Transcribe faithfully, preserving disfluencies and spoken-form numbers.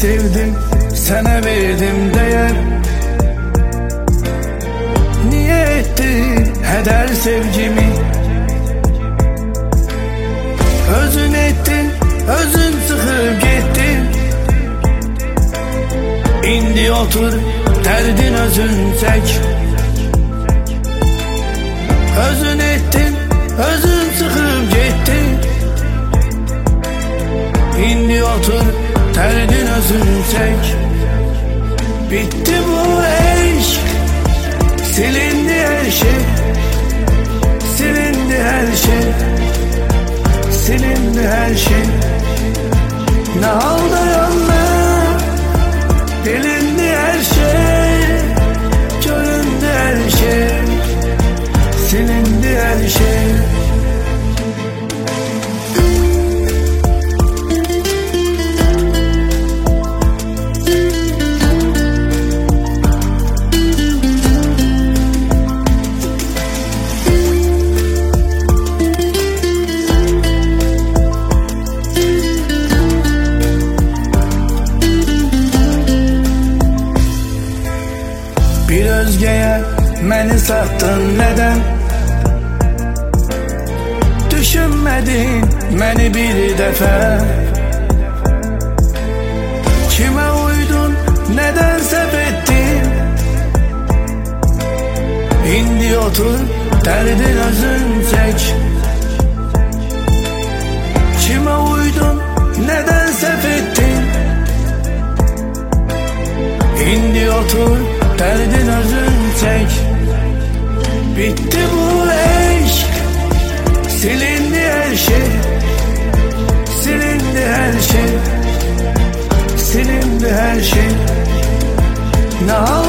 sevdim, sana verdim değer. Niye ettin heder sevgimi? Özün ettin, özün sıkıp gittin. İndi otur, derdin özün çek. Özün ettin, özün sıkıp gittin. İndi otur, derdin özün çek. Bitti bu eşk, silindi her şey. Silindi her şey, silindi her şey. Ne halda yanma, delindi her şey. Göründü her şey, silindi her şey. Bir özgeye məni sattın neden? Düşünmedin məni bir defa. Kime uydun, neden sep ettin? İndi otur, derdin özün çek. Kime uydun, neden sep ettin? İndi otur, derdin özün çek. Bitti bu eşk, silindi her şey. Silindi her şey, silindi her şey. Ne